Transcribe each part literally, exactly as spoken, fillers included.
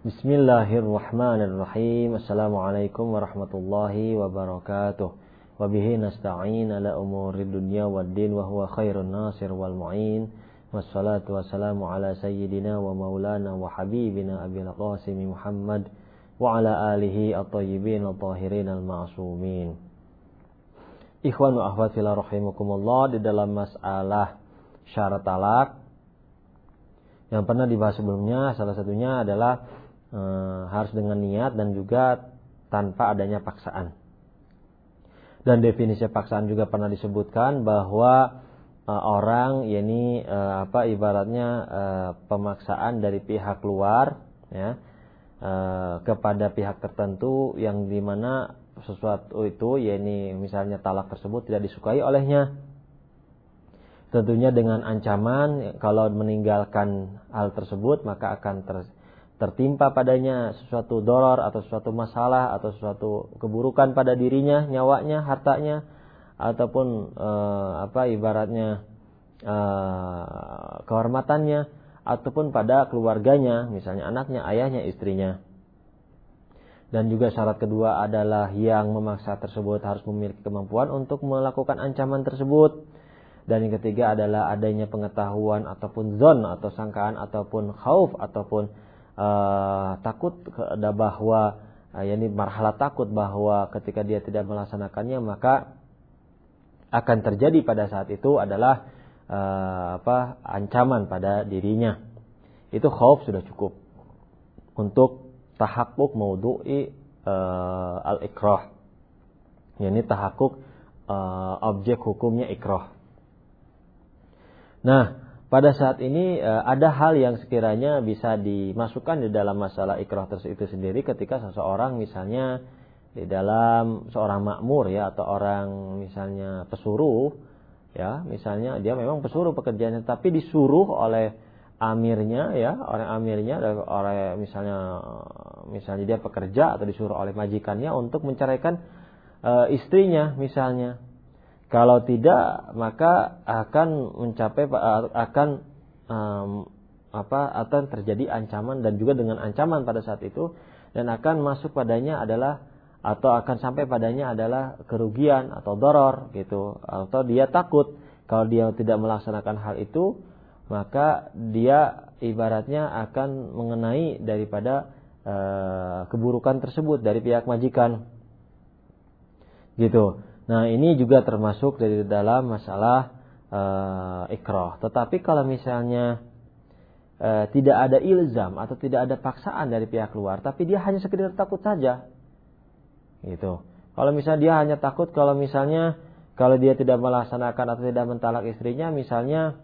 Bismillahirrahmanirrahim. Assalamualaikum warahmatullahi wabarakatuh. Wabihi nasta'in ala umurid dunya waddin wa huwa khairun nasir wal mu'in. Wassalatu wassalamu ala sayyidina wa maulana wa habibina abil qasim Muhammad wa ala alihi at-tayyibin at-tahirin al-ma'sumin. Ikhwan wa akhwat fillah rahimakumullah, di dalam masalah syarat talak yang pernah dibahas sebelumnya, salah satunya adalah e, harus dengan niat dan juga tanpa adanya paksaan. Dan definisi paksaan juga pernah disebutkan bahwa e, orang, yakni e, apa ibaratnya e, pemaksaan dari pihak luar, ya, e, kepada pihak tertentu yang dimana sesuatu itu, yakni misalnya talak tersebut tidak disukai olehnya. Tentunya dengan ancaman kalau meninggalkan hal tersebut maka akan ter, tertimpa padanya sesuatu doror atau sesuatu masalah atau sesuatu keburukan pada dirinya, nyawanya, hartanya, ataupun e, apa ibaratnya e, kehormatannya, ataupun pada keluarganya, misalnya anaknya, ayahnya, istrinya. Dan juga syarat kedua adalah yang memaksa tersebut harus memiliki kemampuan untuk melakukan ancaman tersebut. Dan yang ketiga adalah adanya pengetahuan ataupun zon atau sangkaan ataupun khauf ataupun uh, takut bahwa uh, yakni marhalah takut bahwa ketika dia tidak melaksanakannya maka akan terjadi pada saat itu adalah uh, apa ancaman pada dirinya. Itu khauf sudah cukup untuk tahakkuk maudhu'i uh, al-ikrah. Yakni tahakkuk uh, objek hukumnya ikrah. Nah, pada saat ini e, ada hal yang sekiranya bisa dimasukkan di dalam masalah ikrah itu sendiri ketika seseorang misalnya di dalam seorang makmur, ya, atau orang misalnya pesuruh, ya, misalnya dia memang pesuruh pekerjaannya tapi disuruh oleh amirnya, ya, oleh amirnya, oleh misalnya misalnya dia pekerja atau disuruh oleh majikannya untuk menceraikan e, istrinya misalnya. Kalau tidak, maka akan mencapai akan um, apa akan terjadi ancaman, dan juga dengan ancaman pada saat itu, dan akan masuk padanya adalah atau akan sampai padanya adalah kerugian atau doror gitu, atau dia takut kalau dia tidak melaksanakan hal itu maka dia ibaratnya akan mengenai daripada uh, keburukan tersebut dari pihak majikan gitu. Nah, ini juga termasuk dari dalam masalah uh, ikrah. Tetapi kalau misalnya uh, tidak ada ilzam atau tidak ada paksaan dari pihak luar, tapi dia hanya sekedar takut saja, gitu. Kalau misalnya dia hanya takut, kalau misalnya kalau dia tidak melaksanakan atau tidak mentalak istrinya, misalnya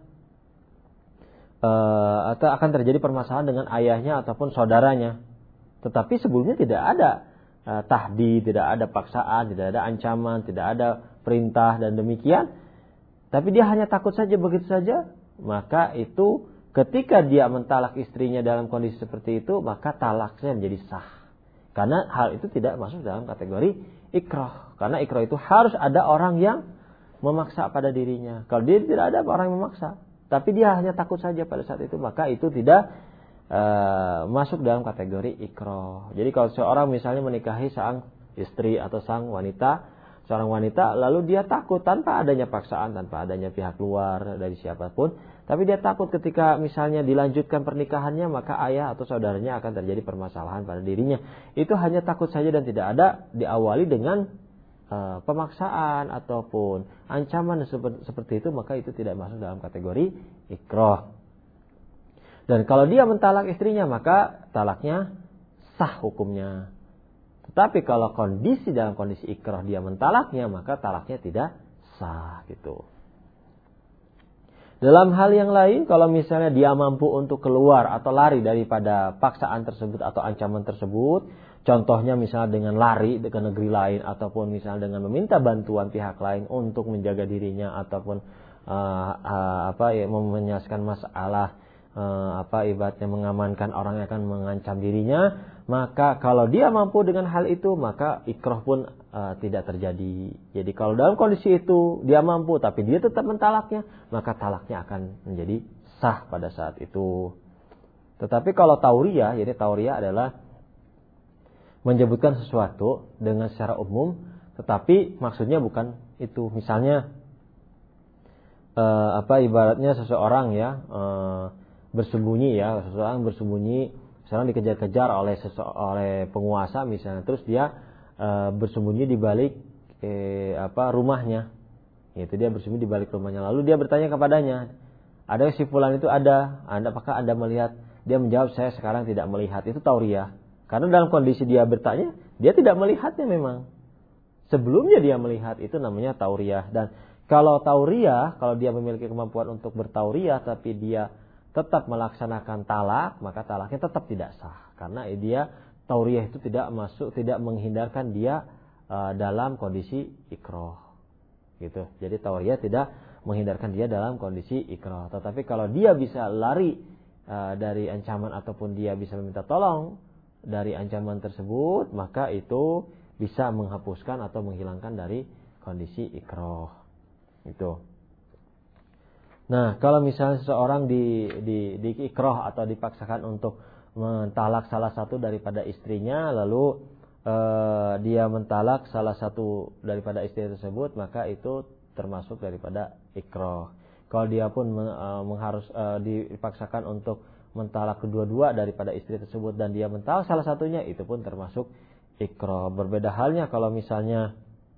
uh, atau akan terjadi permasalahan dengan ayahnya ataupun saudaranya. Tetapi sebelumnya tidak ada Uh, tahdid, tidak ada paksaan, tidak ada ancaman, tidak ada perintah dan demikian. Tapi dia hanya takut saja, begitu saja. Maka itu ketika dia mentalak istrinya dalam kondisi seperti itu, maka talaknya menjadi sah. Karena hal itu tidak masuk dalam kategori ikrah. Karena ikrah itu harus ada orang yang memaksa pada dirinya. Kalau dia tidak ada orang yang memaksa, tapi dia hanya takut saja pada saat itu, maka itu tidak Uh, masuk dalam kategori ikrah. Jadi kalau seorang misalnya menikahi sang istri atau sang wanita, seorang wanita, lalu dia takut tanpa adanya paksaan, tanpa adanya pihak luar dari siapapun, tapi dia takut ketika misalnya dilanjutkan pernikahannya maka ayah atau saudaranya akan terjadi permasalahan pada dirinya. Itu hanya takut saja dan tidak ada diawali dengan uh, pemaksaan ataupun ancaman seperti itu, maka itu tidak masuk dalam kategori ikrah. Dan kalau dia mentalak istrinya maka talaknya sah hukumnya. Tetapi kalau kondisi dalam kondisi ikrah dia mentalaknya maka talaknya tidak sah gitu. Dalam hal yang lain, kalau misalnya dia mampu untuk keluar atau lari daripada paksaan tersebut atau ancaman tersebut, contohnya misalnya dengan lari ke negeri lain ataupun misalnya dengan meminta bantuan pihak lain untuk menjaga dirinya ataupun uh, uh, apa ya menyelesaikan masalah, Uh, apa ibaratnya mengamankan orang yang akan mengancam dirinya, maka kalau dia mampu dengan hal itu maka ikrah pun uh, tidak terjadi. Jadi kalau dalam kondisi itu dia mampu tapi dia tetap mentalaknya, maka talaknya akan menjadi sah pada saat itu. Tetapi kalau tauriyah, jadi tauriyah adalah menyebutkan sesuatu dengan secara umum, tetapi maksudnya bukan itu. Misalnya eh, apa ibaratnya seseorang ya eh, bersembunyi ya, seseorang bersembunyi, seseorang dikejar-kejar oleh sese- oleh penguasa misalnya, terus dia eh, bersembunyi di balik eh, apa rumahnya. Itu dia bersembunyi di balik rumahnya. Lalu dia bertanya kepadanya, ada si fulan itu ada, Anda apakah Anda melihat? Dia menjawab, saya sekarang tidak melihat. Itu tauriyah. Karena dalam kondisi dia bertanya, dia tidak melihatnya memang. Sebelumnya dia melihat, itu namanya tauriyah. Dan kalau tauriyah, kalau dia memiliki kemampuan untuk bertauriyah, tapi dia tetap melaksanakan talak, maka talaknya tetap tidak sah. Karena dia tauriyah itu tidak masuk, tidak menghindarkan dia uh, dalam kondisi ikrah. Gitu. Jadi tauriyah tidak menghindarkan dia dalam kondisi ikrah. Tetapi kalau dia bisa lari uh, dari ancaman ataupun dia bisa meminta tolong dari ancaman tersebut, maka itu bisa menghapuskan atau menghilangkan dari kondisi ikrah. Itu. Nah, kalau misalnya seseorang di di di ikrah atau dipaksakan untuk mentalak salah satu daripada istrinya, lalu uh, dia mentalak salah satu daripada istri tersebut, maka itu termasuk daripada ikrah. Kalau dia pun uh, mengharus uh, dipaksakan untuk mentalak kedua-dua daripada istri tersebut dan dia mentalak salah satunya, itu pun termasuk ikrah. Berbeda halnya kalau misalnya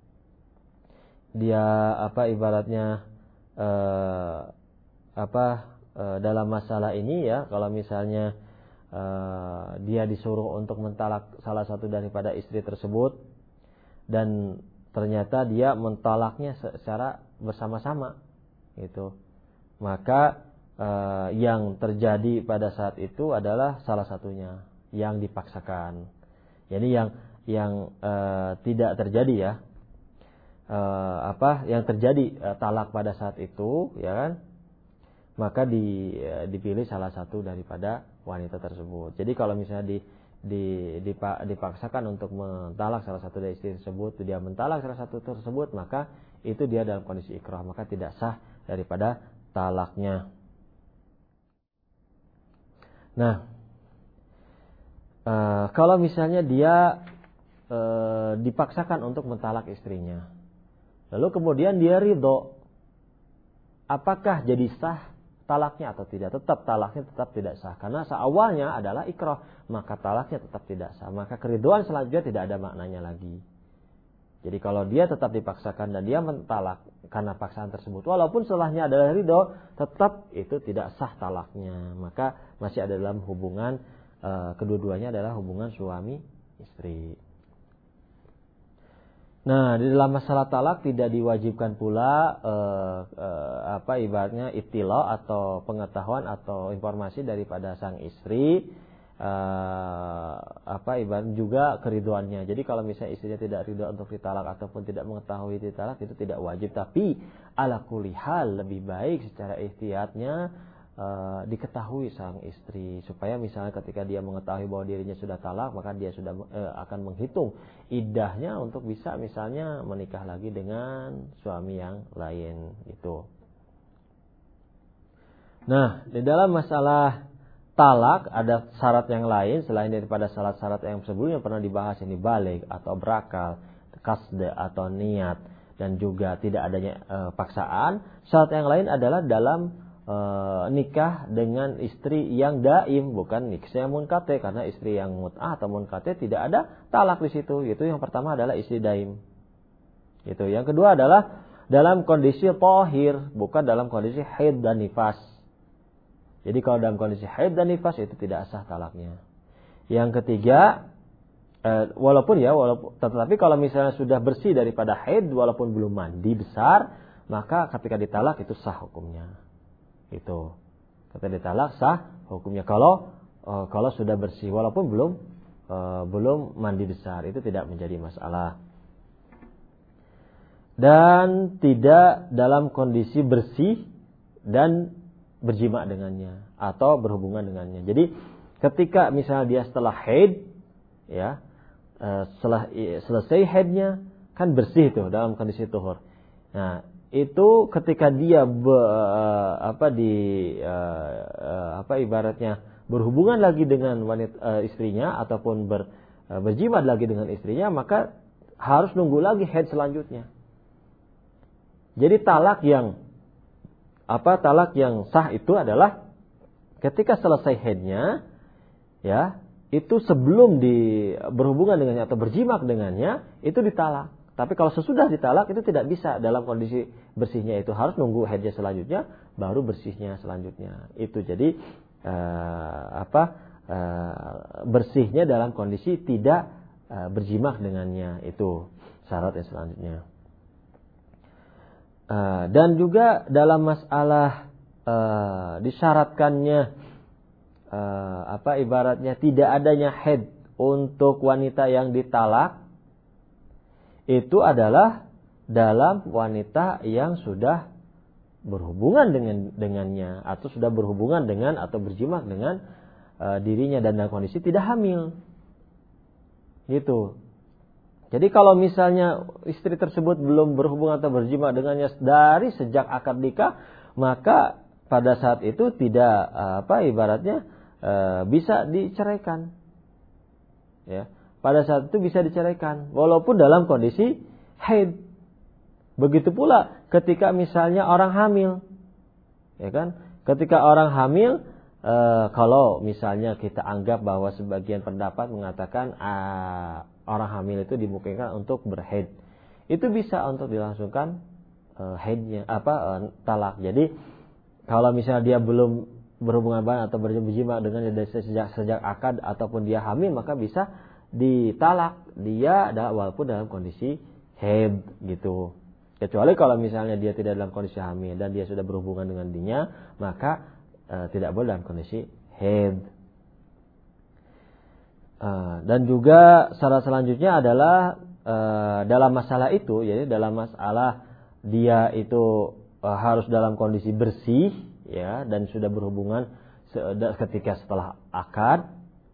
dia apa ibaratnya uh, apa uh, dalam masalah ini ya, kalau misalnya uh, dia disuruh untuk mentalak salah satu daripada istri tersebut dan ternyata dia mentalaknya secara bersama-sama, gitu. Maka Uh, yang terjadi pada saat itu adalah salah satunya yang dipaksakan. Jadi yang yang uh, tidak terjadi ya, uh, apa yang terjadi uh, talak pada saat itu, ya kan? Maka di, uh, dipilih salah satu daripada wanita tersebut. Jadi kalau misalnya di, di, dipaksakan untuk mentalak salah satu dari istri tersebut, dia mentalak salah satu tersebut, maka itu dia dalam kondisi ikrah, maka tidak sah daripada talaknya. Nah, e, kalau misalnya dia e, dipaksakan untuk mentalak istrinya, lalu kemudian dia ridho, apakah jadi sah talaknya atau tidak? Tetap talaknya tetap tidak sah, karena seawalnya adalah ikrah, maka talaknya tetap tidak sah. Maka keriduan selanjutnya tidak ada maknanya lagi. Jadi kalau dia tetap dipaksakan dan dia mentalak karena paksaan tersebut, walaupun setelahnya adalah ridho, tetap itu tidak sah talaknya. Maka masih ada dalam hubungan, e, kedua-duanya adalah hubungan suami istri. Nah, di dalam masalah talak tidak diwajibkan pula e, e, apa ibaratnya ittila atau pengetahuan atau informasi daripada sang istri. Uh, apa ibarat juga keriduannya. Jadi kalau misalnya istrinya tidak ridho untuk ditalak ataupun tidak mengetahui ditalak, itu tidak wajib. Tapi ala kulli hal lebih baik secara ihtiyatnya uh, diketahui sang istri, supaya misalnya ketika dia mengetahui bahwa dirinya sudah talak, maka dia sudah uh, akan menghitung iddahnya untuk bisa misalnya menikah lagi dengan suami yang lain gitu. Nah, di dalam masalah talak ada syarat yang lain selain daripada syarat-syarat yang sebelumnya pernah dibahas, ini balik atau berakal, kasde atau niat, dan juga tidak adanya e, paksaan. Syarat yang lain adalah dalam e, nikah dengan istri yang daim, bukan nikah yang munkate, karena istri yang mut'ah atau munkate tidak ada talak di situ. Itu yang pertama adalah istri daim. Itu. Yang kedua adalah dalam kondisi tahir, bukan dalam kondisi haid dan nifas. Jadi kalau dalam kondisi haid dan nifas itu tidak sah talaknya. Yang ketiga, eh, walaupun ya, walaupun, tetapi kalau misalnya sudah bersih daripada haid, walaupun belum mandi besar, maka ketika ditalak itu sah hukumnya. Itu. Ketika ditalak sah hukumnya. Kalau eh, kalau sudah bersih, walaupun belum eh, belum mandi besar, itu tidak menjadi masalah. Dan tidak dalam kondisi bersih dan berjima dengannya atau berhubungan dengannya. Jadi ketika misalnya dia setelah haid, ya, setelah selesai haidnya kan bersih tuh dalam kondisi tuhur. Nah itu ketika dia be, apa di apa ibaratnya berhubungan lagi dengan wanita uh, istrinya ataupun ber, uh, berjimat lagi dengan istrinya, maka harus nunggu lagi haid selanjutnya. Jadi talak yang apa talak yang sah itu adalah ketika selesai haidnya, ya, itu sebelum di berhubungan dengannya atau berjimat dengannya itu ditalak. Tapi kalau sesudah ditalak itu tidak bisa dalam kondisi bersihnya, itu harus nunggu haidnya selanjutnya baru bersihnya selanjutnya. Itu jadi uh, apa uh, bersihnya dalam kondisi tidak uh, berjimat dengannya, itu syarat yang selanjutnya. Uh, dan juga dalam masalah uh, disyaratkannya uh, apa ibaratnya tidak adanya haid untuk wanita yang ditalak, itu adalah dalam wanita yang sudah berhubungan dengan dengannya atau sudah berhubungan dengan atau berjimat dengan uh, dirinya dan dalam kondisi tidak hamil. Gitu. Jadi kalau misalnya istri tersebut belum berhubungan atau berjimat dengannya dari sejak akad nikah, maka pada saat itu tidak uh, apa ibaratnya uh, bisa diceraikan. Ya. Pada saat itu bisa diceraikan walaupun dalam kondisi haid. Begitu pula ketika misalnya orang hamil, ya kan? Ketika orang hamil, e, kalau misalnya kita anggap bahwa sebagian pendapat mengatakan ah, orang hamil itu dimungkinkan untuk berhaid, itu bisa untuk dilangsungkan e, haidnya apa e, talak. Jadi kalau misalnya dia belum berhubungan badan atau berjimat dengan dari sejak sejak akad ataupun dia hamil, maka bisa ditalak dia walaupun dalam kondisi haid gitu. Kecuali kalau misalnya dia tidak dalam kondisi hamil dan dia sudah berhubungan dengan dirinya, maka e, tidak boleh dalam kondisi haid. E, dan juga syarat selanjutnya adalah e, dalam masalah itu, yaitu dalam masalah dia itu e, harus dalam kondisi bersih, ya, dan sudah berhubungan ketika setelah akad,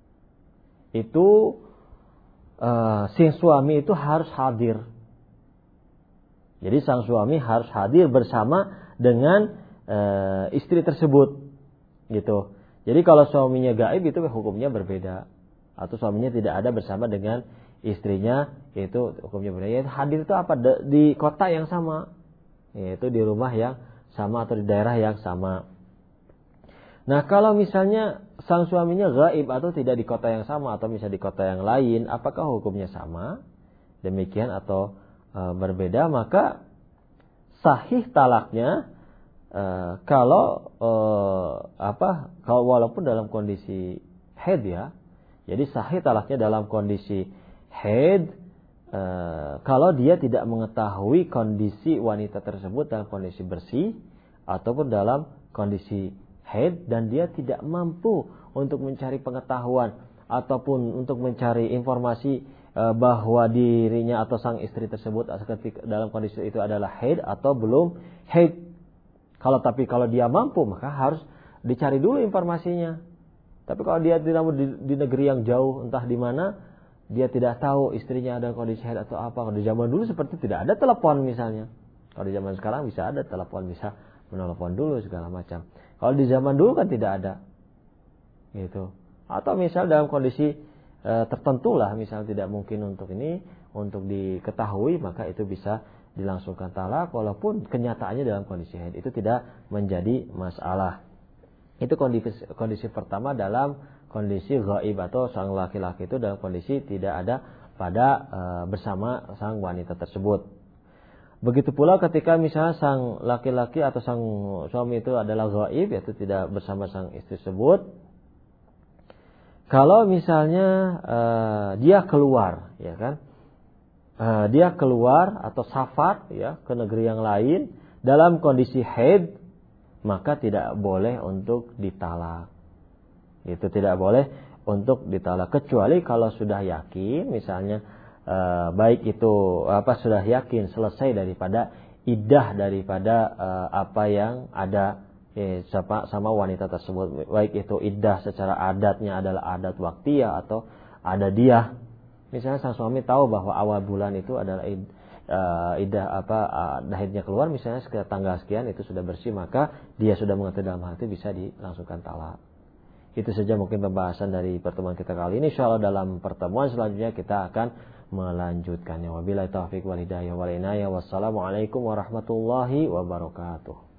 itu Uh, si suami itu harus hadir. Jadi sang suami harus hadir bersama dengan uh, istri tersebut, gitu. Jadi kalau suaminya gaib itu hukumnya berbeda, atau suaminya tidak ada bersama dengan istrinya, itu hukumnya berbeda. Yaitu hadir itu apa? Di kota yang sama, yaitu di rumah yang sama atau di daerah yang sama. Nah, kalau misalnya sang suaminya gaib atau tidak di kota yang sama atau misalnya di kota yang lain, apakah hukumnya sama? Demikian atau e, berbeda? Maka sahih talaknya e, kalau e, apa? Kalau walaupun dalam kondisi haid, ya. Jadi sahih talaknya dalam kondisi haid e, kalau dia tidak mengetahui kondisi wanita tersebut dalam kondisi bersih ataupun dalam kondisi haid dan dia tidak mampu untuk mencari pengetahuan ataupun untuk mencari informasi e, bahwa dirinya atau sang istri tersebut ketika dalam kondisi itu adalah haid atau belum haid. Kalau tapi kalau dia mampu, maka harus dicari dulu informasinya. Tapi kalau dia tidak di, di negeri yang jauh entah di mana, dia tidak tahu istrinya ada kondisi haid atau apa. Kalau di zaman dulu seperti tidak ada telepon misalnya. Kalau di zaman sekarang bisa ada telepon, bisa menelepon dulu segala macam. Kalau di zaman dulu kan tidak ada, gitu. Atau misal dalam kondisi e, tertentu lah, misal tidak mungkin untuk ini, untuk diketahui, maka itu bisa dilangsungkan talak, walaupun kenyataannya dalam kondisi haid itu tidak menjadi masalah. Itu kondisi, kondisi pertama dalam kondisi ghaib atau sang laki-laki itu dalam kondisi tidak ada pada e, bersama sang wanita tersebut. Begitu pula ketika misalnya sang laki-laki atau sang suami itu adalah ghaib, yaitu tidak bersama sang istri tersebut. Kalau misalnya uh, dia keluar, ya kan, uh, dia keluar atau safar, ya, ke negeri yang lain dalam kondisi haid, maka tidak boleh untuk ditalak. Itu tidak boleh untuk ditalak kecuali kalau sudah yakin, misalnya. Uh, baik itu apa sudah yakin selesai daripada iddah daripada uh, apa yang ada eh, sama, sama wanita tersebut, baik itu iddah secara adatnya adalah adat waktiyah atau ada dia. Misalnya sang suami tahu bahwa awal bulan itu adalah id, uh, iddah apa uh, haidnya keluar misalnya sekitar tanggal sekian itu sudah bersih, maka dia sudah mengetahui dalam hati bisa dilangsungkan talak. Itu saja mungkin pembahasan dari pertemuan kita kali ini. Insyaallah dalam pertemuan selanjutnya kita akan melanjutkannya. Wabillahi taufiq wal hidayah wal inayah. Wassalamualaikum warahmatullahi wabarakatuh.